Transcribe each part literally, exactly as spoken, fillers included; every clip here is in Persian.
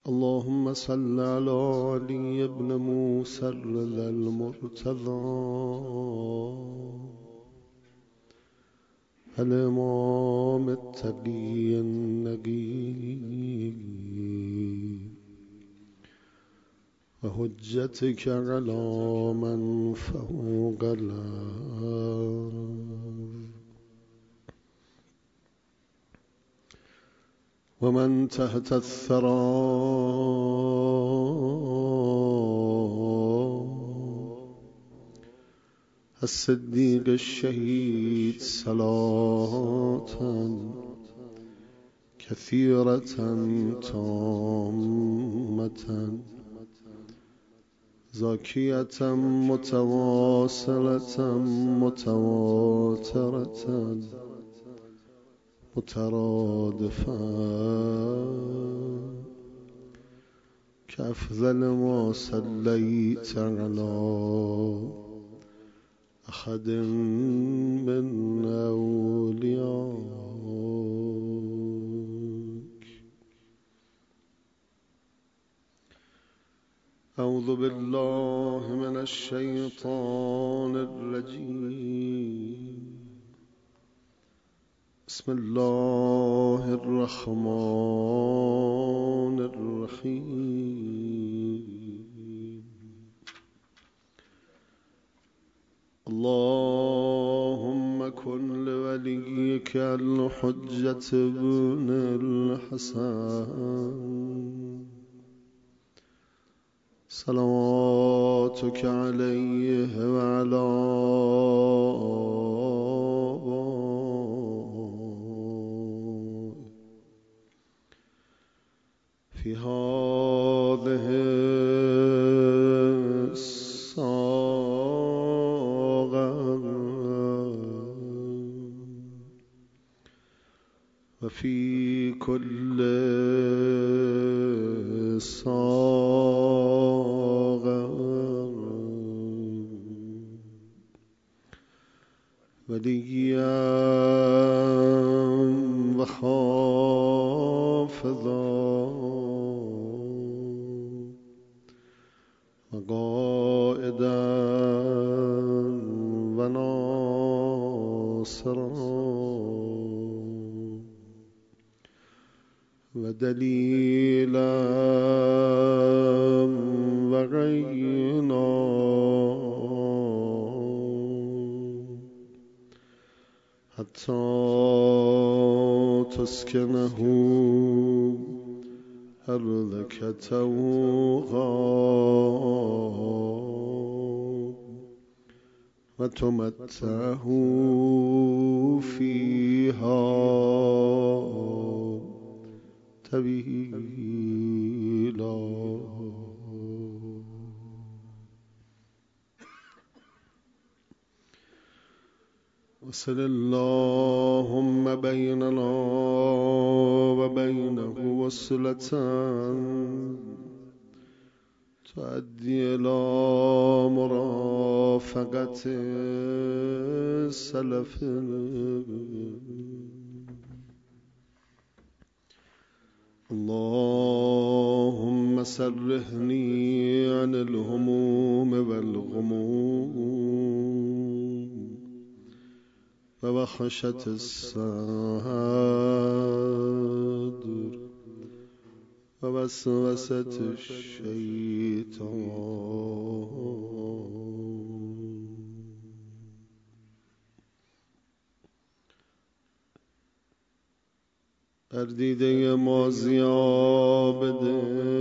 اللهم صل على علي بن موسى الرضا المرتضى الإمام التقي النقي وحجتك على من فوق الأرض ومن تحت الثرى الصديق الشهيد صلاة كثيرة تامة زاكية متواصلة متواترة مترادفة كأفضل ما صليت على أحد من أوليائك. أعوذ بالله من الشيطان الرجيم. بسم الله الرحمن الرحيم. اللهم كن لوليك الحجة بن الحسن صلواتك عليه وعلى في هذه الساعة وفي كل ساعة وليا وحافظا وقائدا وناصرا ودليلا وعينا حتى تسكنه أرضك توغا وتمتعه فيها طويلا. وصل اللهم بيننا وبينه وصلة تؤدي إلى مرافقة السلف. اللهم سرهني عن الهموم والغموم ووحشة الصدر ووسوسة الشيطان. در دیده مازیا بده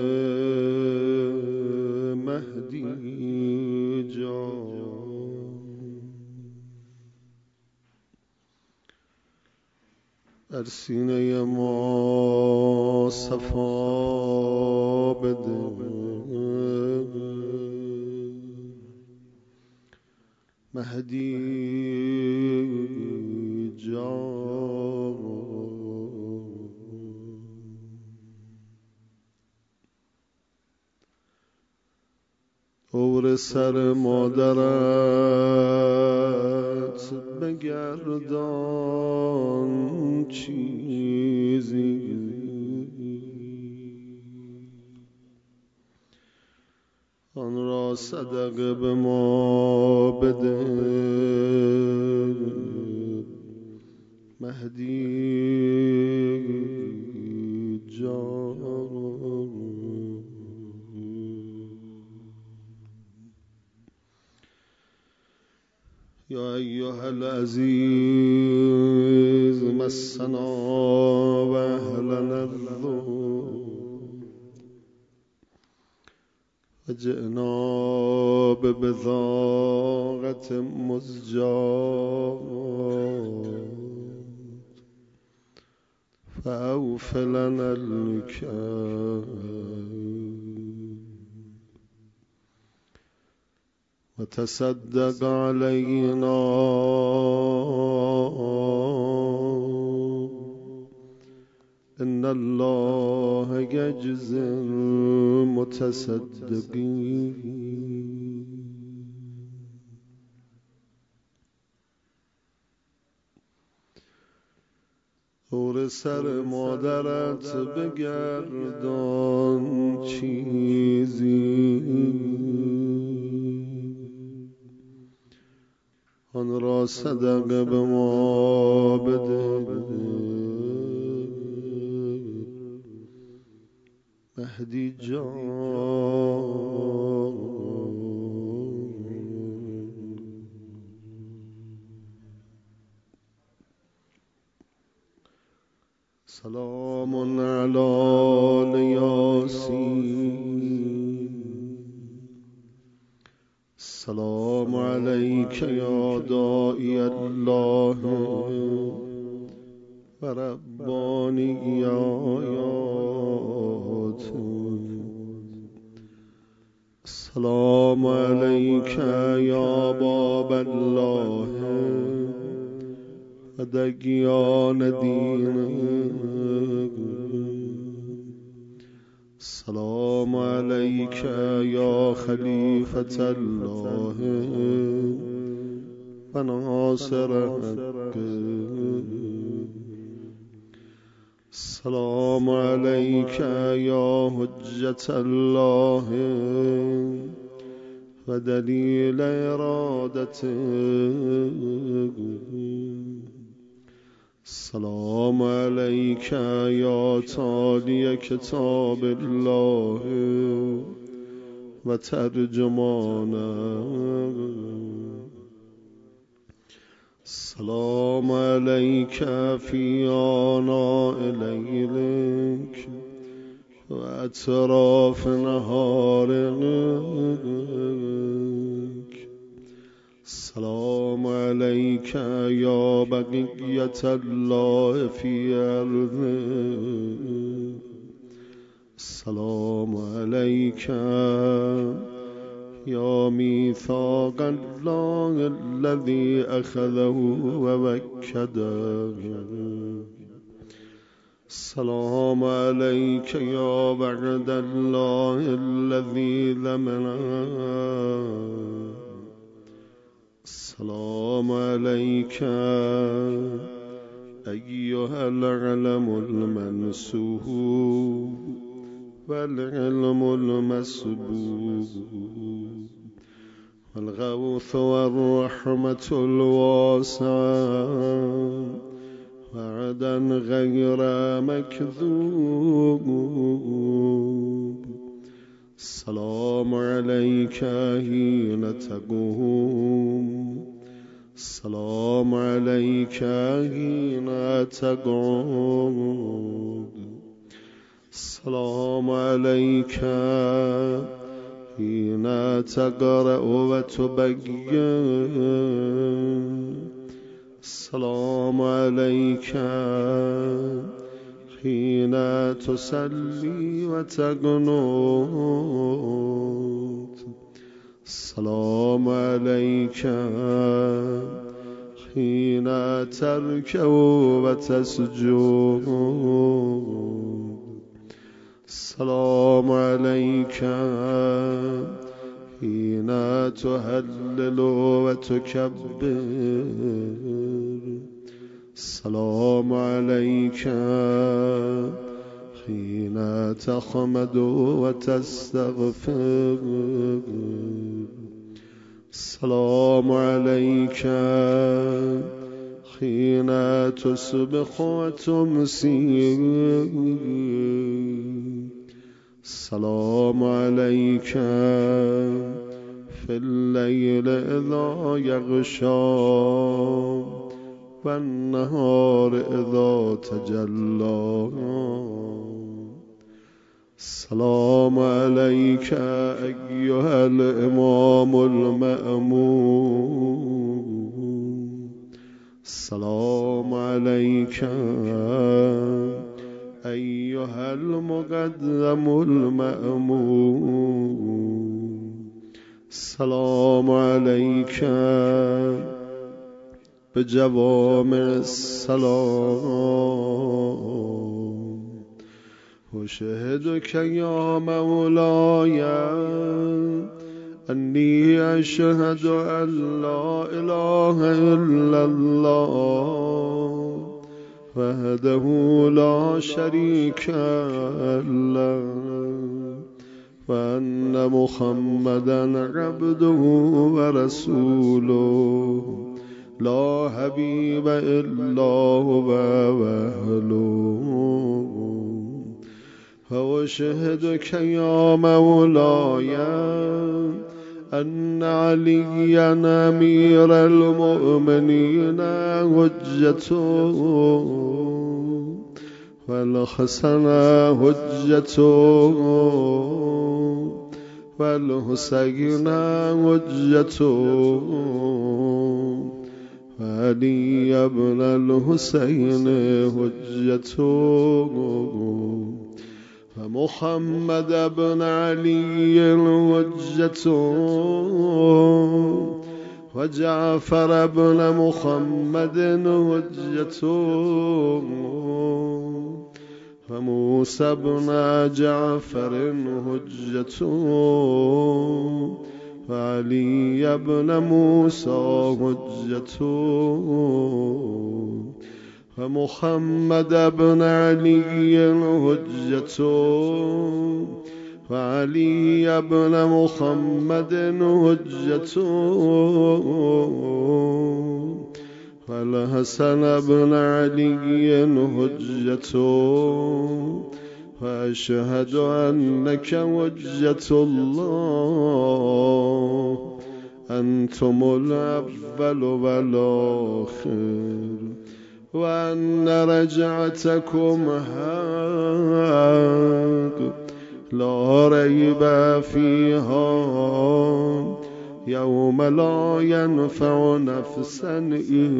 مهدی جان، در سینه ما صفا بده مهدی جان. دور سر مادرت بگردان چیزی را صدقه به ما بده مهدی جان. یا ایها العزیز مسنا و اهلنا الذو وجئنا ببضاعة مزجاة فأوف لنا الكيل وتصدق علينا إن الله يجزي المتصدقين. دور سر مادرت بگردان چیزی آن را صدقه به ما بده مهدی جان. سلام علی یاسین. سلام علیک یا داعی الله و ربانی آیات. سلام علیک یا باب الله و دگیان دینه. سلام علیک یا خلیفة الله و ناصر حق. سلام علیک یا حجة الله و دلیل ارادته. سلام علیک یا تالی کتاب الله و ترجمانه. سلام علیک فی آناء لیلک و اطراف نهارک. سلام علیک یا بقیة الله فی ارضه. سلام علیک یا میثاق الله الذی اخذه و وکده. سلام علیک یا وعد الله الذی ضمنه. سلام علیک ایها العلم المنسوب والعلم المسبوب والغوث والرحمة الواسعة وعدا غير مكذوب. سلام علیک حین تقوم. سلام علیک حین تقعد. سلام علیک حین تقرأ و تبین. سلام علیک حین تصلی و تقنت. سلام علیک حین ترکع و تسجد. سلام علیک حین تهلل و تکبر. سلام علیک حين تحمد وتستغفر. السلام عليك حين تصبح وتمسي. السلام عليك في الليل إذا يغشى والنهار إذا تجلى. السلام عليك أيها الإمام المأمون. السلام عليك أيها المقدم المأمون. السلام عليك بجوامع السلام. أشهدك يا مولاي أني أشهد أن لا إله إلا الله وحده لا شريك له وأن محمدا عبده ورسوله لا حبيب إلا هو وأهله. وأشهدك يا مولاي أن عليا أمير المؤمنين حجته والحسن حجته والحسين حجته وعلي بن الحسين حجته ومحمد بن علي حجته وجعفر بن محمد حجته وموسى بن جعفر حجته وعلي بن موسى حجته ومحمد بن علي حجته وعلي بن محمد حجته والحسن بن علي حجته. وأشهد أنك حجة الله أنتم الأول والآخر وأن رجعتكم حق لا ريب فيها يوم لا ينفع نفسا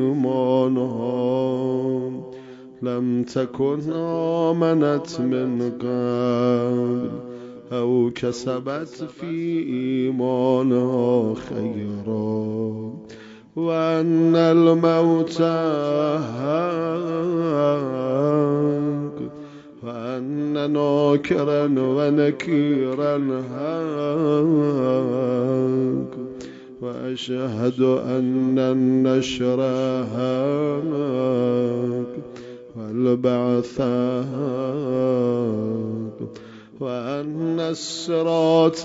إيمانها لم تكن آمنت من قبل أو كسبت في إيمانها خيرا وأن الموت حق وأن ناكرا ونكيرا حق وأشهد أن النشر حق والبعث حق وأن الصراط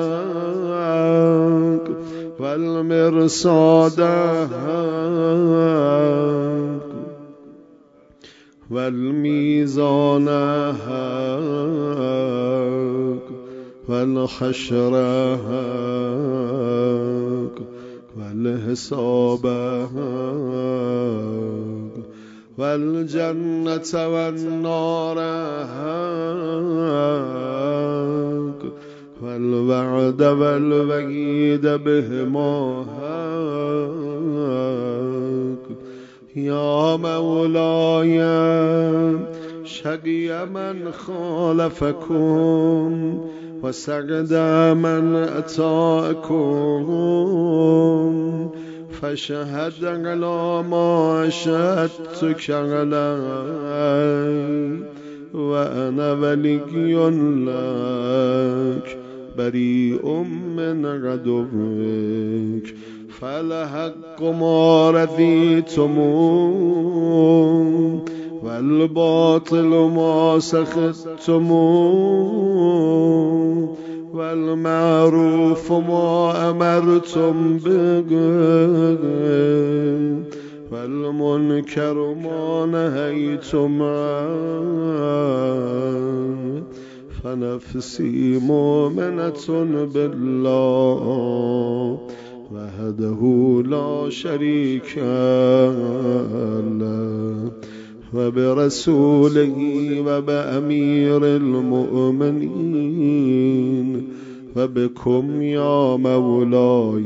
حق والمرصاد حق والميزان حق والحشر حق والحساب حق والجنة والنار حق والوعد والوعيد بهما حق. يا مولاي شقي من خالفكم وسعد من أتاكم فشهد على ما أشهدتك علي وأنا ولي لك بريء من عدوك فالحق ما رضيتم والباطل ما سخطتم والمعروف ما أمرتم به والمنكر ما نهيتم عنه فنفسي مؤمنة بالله وحده لا شريك له وبرسوله وبأمير المؤمنين وبكم يا مولاي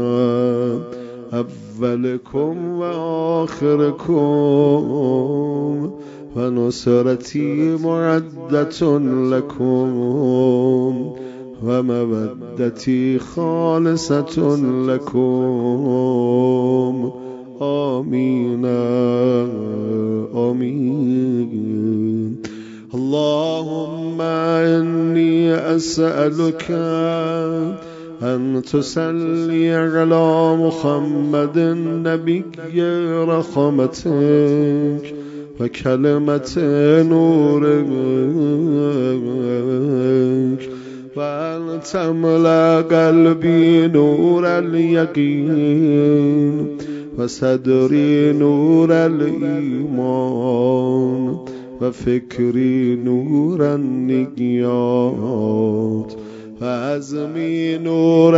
أولكم وآخركم ونصرتي معدة لكم ومودتي خالصة لكم آمين آمين. اللهم إني أسألك أن تصلي على محمد النبي رحمتك وكلمة نورك وأن تملأ قلبي نور اليقين وصدري نور الإيمان وفكري نور النقيات وعزمي نور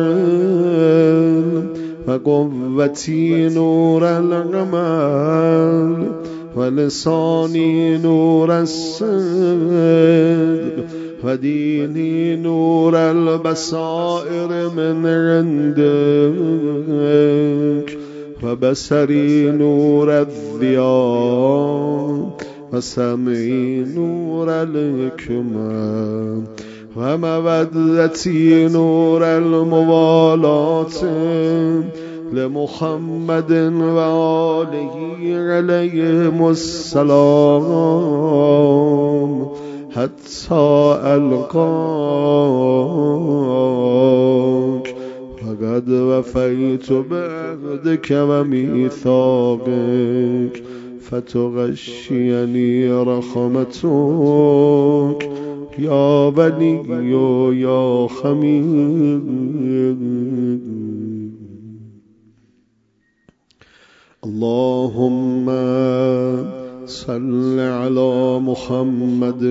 العلم وقوتي نور العمل ولساني نور الصدق وديني نور البصائر من عندك وبصري نور الضياء وسمعي نور الحكمة ومودتي نور الموالاة لمحمد وآله عليهم السلام حتى ألقاك فقد وفيت بعهدك وميثاقك فتغشيني رحمتك يا ولي يا حميد. اللهم صل على محمد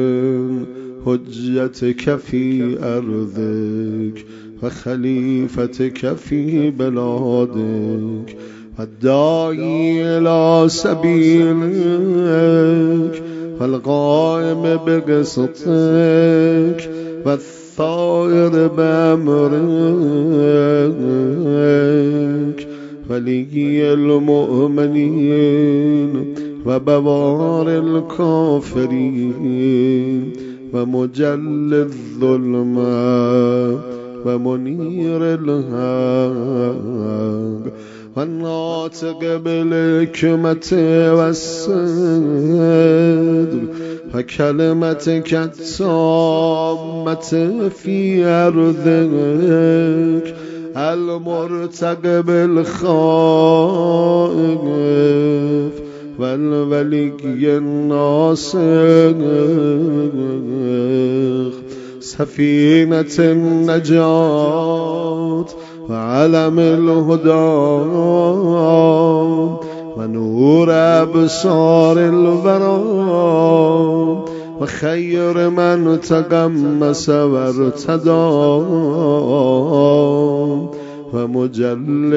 حجتك في أرضك وخليفتك في بلادك والداعي إلى سبيلك والقائم بقسطك والثائر بأمرك ولي المؤمنين وبوار الكافرين ومجل الظلمات ومنير الحق والناطق بالحكمة والصدق وكلمتك التامة في أرضك المرتق بالخائف والولي الناصر سفينة النجاة وعلم الهدى ونور أبصار الورى وخير من تقمس وارتدى ومجل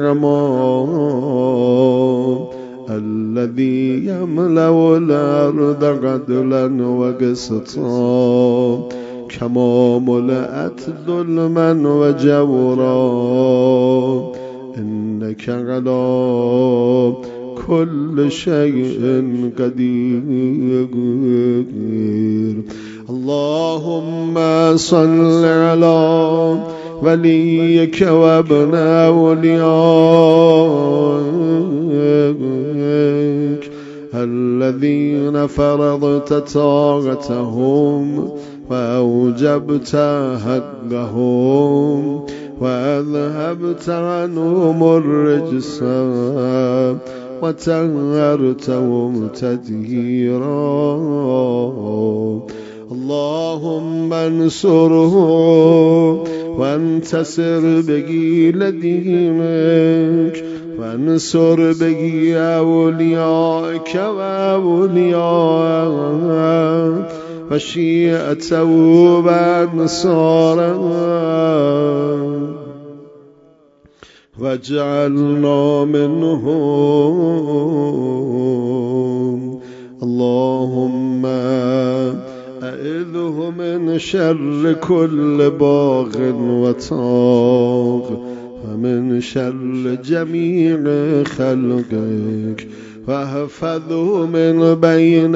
العمام الذي يملأ الأرض عدلا وقسطا كما ملأت ظلما وجورا إنك على كل شيء قدير. اللهم صل على وليك وابن أوليائك الذين فرضت طاعتهم وأوجبت حقهم وأذهبت عنهم الرجس وطهرتهم تطهيرا اللهم انصرهم وانتصر به لدينك وانصر به أوليائك وأولياءك وشيعته وأنصاره واجعلنا منهم اللهم أعذه من شر كل باغ وطاغ ومن شر جميع خلقك واحفظه من بين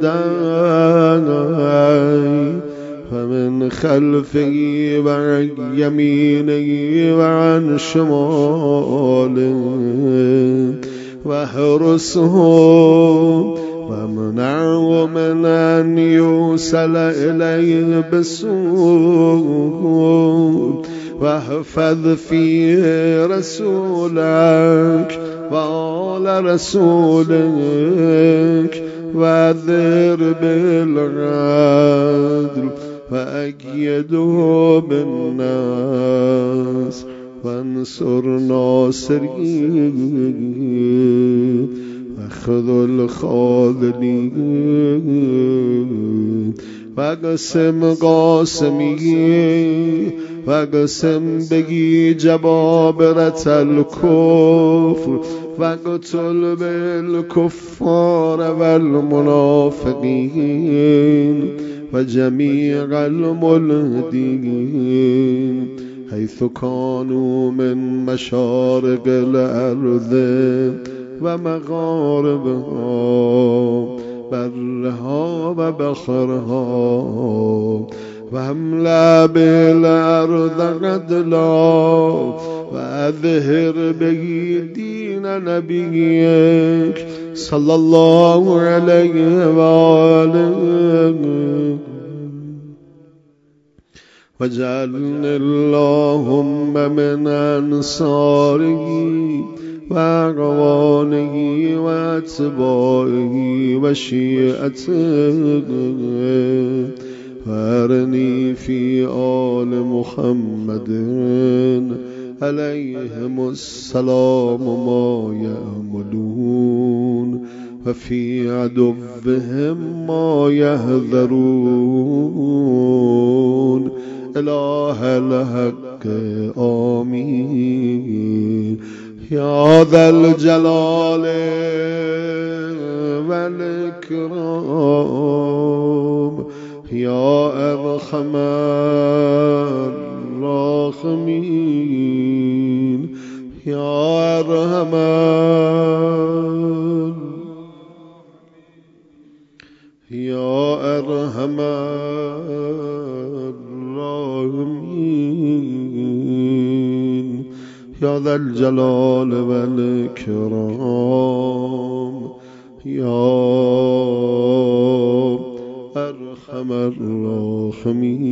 يديه ومن خلفه وعن يمينه وعن شماله واحرسه ومنعه من أن يوصل إليه بسوء واحفظ فيه رسولك وآل رسولك وأذر بالعدل وأيده بالناس وانصر ناصرين وخذ الخاذلين وقسم قاسمين وقسم بگی جبابرة الكفر وقتل بالكفار والمنافقين وجميع الملحدين حيث كانوا من مشارق الأرض ومغاربها برها وبحرها واملأ بالأرض عدلا وأظهر به دين نبيك صلى الله عليه وآله واجعلني اللهم من أنصاره وأعوانه وأتباعه وشيعته وارني في آل محمد عليهم السلام ما يأملون وفي عدوهم ما يحذرون إله الحق آمين يا ذا الجلال والإكرام يا أرحم الراحمين يا أرحم يا أرحم الراحمين يا ذا الجلال والإكرام يا أرحم الراحمين